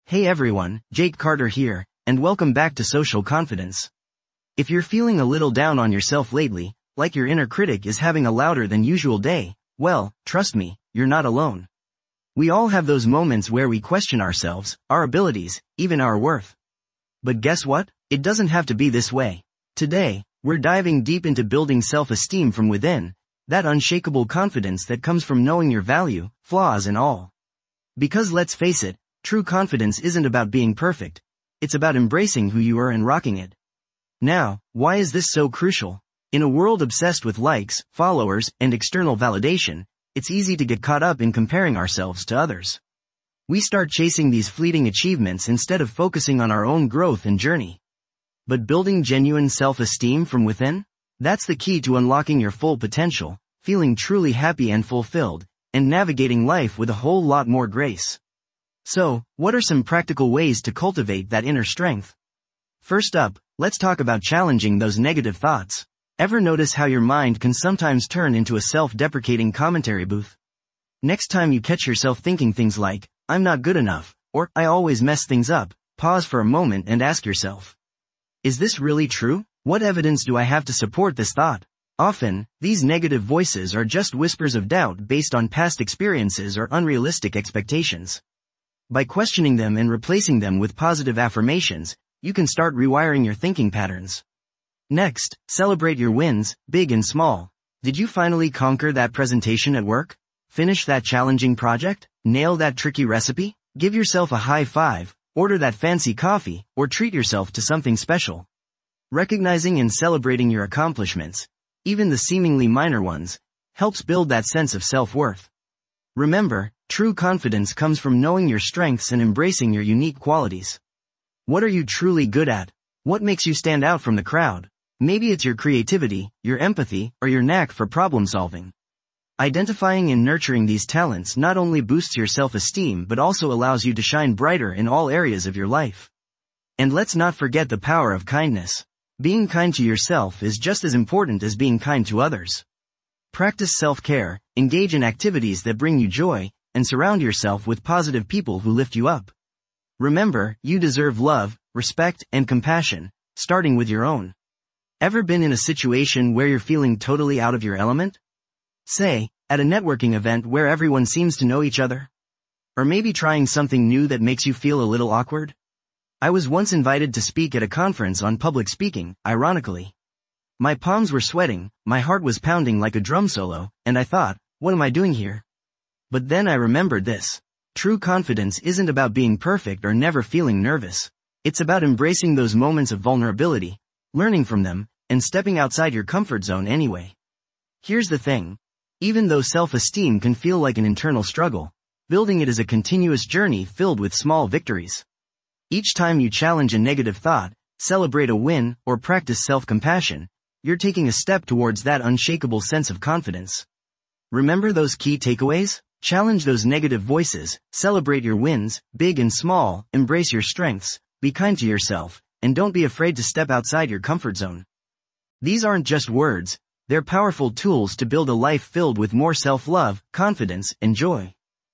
Hey everyone, Jake Carter here, and welcome back to Social Confidence. If you're feeling a little down on yourself lately, like your inner critic is having a louder than usual day, well, trust me, you're not alone. We all have those moments where we question ourselves, our abilities, even our worth. But guess what? It doesn't have to be this way. Today, we're diving deep into building self-esteem from within, that unshakable confidence that comes from knowing your value, flaws and all. Because let's face it, true confidence isn't about being perfect. It's about embracing who you are and rocking it. Now, why is this so crucial? In a world obsessed with likes, followers, and external validation, it's easy to get caught up in comparing ourselves to others. We start chasing these fleeting achievements instead of focusing on our own growth and journey. But building genuine self-esteem from within? That's the key to unlocking your full potential, feeling truly happy and fulfilled, and navigating life with a whole lot more grace. So, what are some practical ways to cultivate that inner strength? First up, let's talk about challenging those negative thoughts. Ever notice how your mind can sometimes turn into a self-deprecating commentary booth? Next time you catch yourself thinking things like, I'm not good enough, or I always mess things up, pause for a moment and ask yourself, is this really true? What evidence do I have to support this thought? Often, these negative voices are just whispers of doubt based on past experiences or unrealistic expectations. By questioning them and replacing them with positive affirmations, you can start rewiring your thinking patterns. Next, celebrate your wins, big and small. Did you finally conquer that presentation at work? Finish that challenging project? Nail that tricky recipe? Give yourself a high five, order that fancy coffee, or treat yourself to something special. Recognizing and celebrating your accomplishments, even the seemingly minor ones, helps build that sense of self-worth. Remember, true confidence comes from knowing your strengths and embracing your unique qualities. What are you truly good at? What makes you stand out from the crowd? Maybe it's your creativity, your empathy, or your knack for problem solving. Identifying and nurturing these talents not only boosts your self-esteem but also allows you to shine brighter in all areas of your life. And let's not forget the power of kindness. Being kind to yourself is just as important as being kind to others. Practice self-care, engage in activities that bring you joy, and surround yourself with positive people who lift you up. Remember, you deserve love, respect, and compassion, starting with your own. Ever been in a situation where you're feeling totally out of your element? Say, at a networking event where everyone seems to know each other? Or maybe trying something new that makes you feel a little awkward? I was once invited to speak at a conference on public speaking, ironically. My palms were sweating, my heart was pounding like a drum solo, and I thought, what am I doing here? But then I remembered this. True confidence isn't about being perfect or never feeling nervous. It's about embracing those moments of vulnerability, learning from them, and stepping outside your comfort zone anyway. Here's the thing. Even though self-esteem can feel like an internal struggle, building it is a continuous journey filled with small victories. Each time you challenge a negative thought, celebrate a win, or practice self-compassion, you're taking a step towards that unshakable sense of confidence. Remember those key takeaways? Challenge those negative voices, celebrate your wins, big and small, embrace your strengths, be kind to yourself, and don't be afraid to step outside your comfort zone. These aren't just words, they're powerful tools to build a life filled with more self-love, confidence, and joy.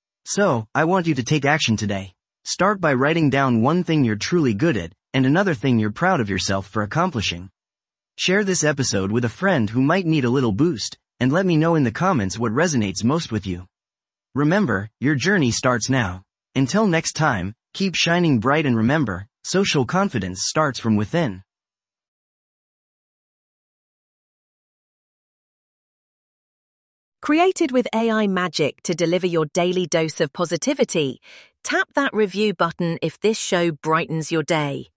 So, I want you to take action today. Start by writing down one thing you're truly good at, and another thing you're proud of yourself for accomplishing. Share this episode with a friend who might need a little boost, and let me know in the comments what resonates most with you. Remember, your journey starts now. Until next time, keep shining bright and remember, social confidence starts from within. Created with AI magic to deliver your daily dose of positivity, tap that review button if this show brightens your day.